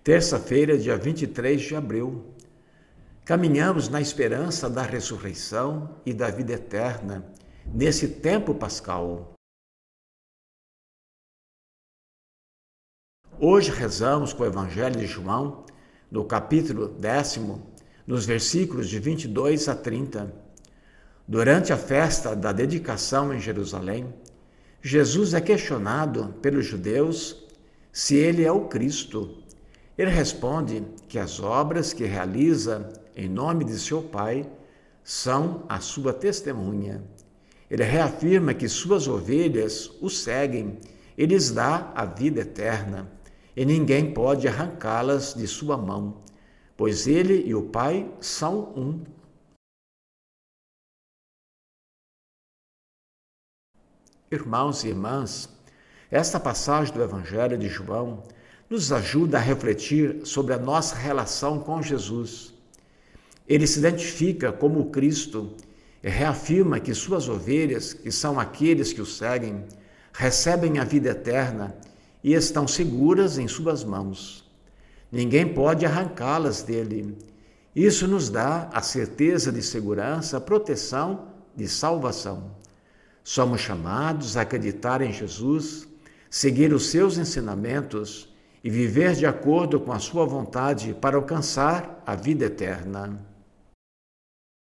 Terça-feira, dia 23 de abril. Caminhamos na esperança da ressurreição e da vida eterna, nesse tempo pascal. Hoje rezamos com o Evangelho de João, no capítulo 10, nos versículos de 22 a 30. Durante a festa da dedicação em Jerusalém, Jesus é questionado pelos judeus se ele é o Cristo. Ele responde que as obras que realiza em nome de seu Pai são a sua testemunha. Ele reafirma que suas ovelhas o seguem e lhes dá a vida eterna, e ninguém pode arrancá-las de sua mão, pois ele e o Pai são um. Irmãos e irmãs, esta passagem do Evangelho de João nos ajuda a refletir sobre a nossa relação com Jesus. Ele se identifica como o Cristo e reafirma que suas ovelhas, que são aqueles que o seguem, recebem a vida eterna e estão seguras em suas mãos. Ninguém pode arrancá-las dele. Isso nos dá a certeza de segurança, proteção, de salvação. Somos chamados a acreditar em Jesus, seguir os seus ensinamentos e viver de acordo com a sua vontade para alcançar a vida eterna.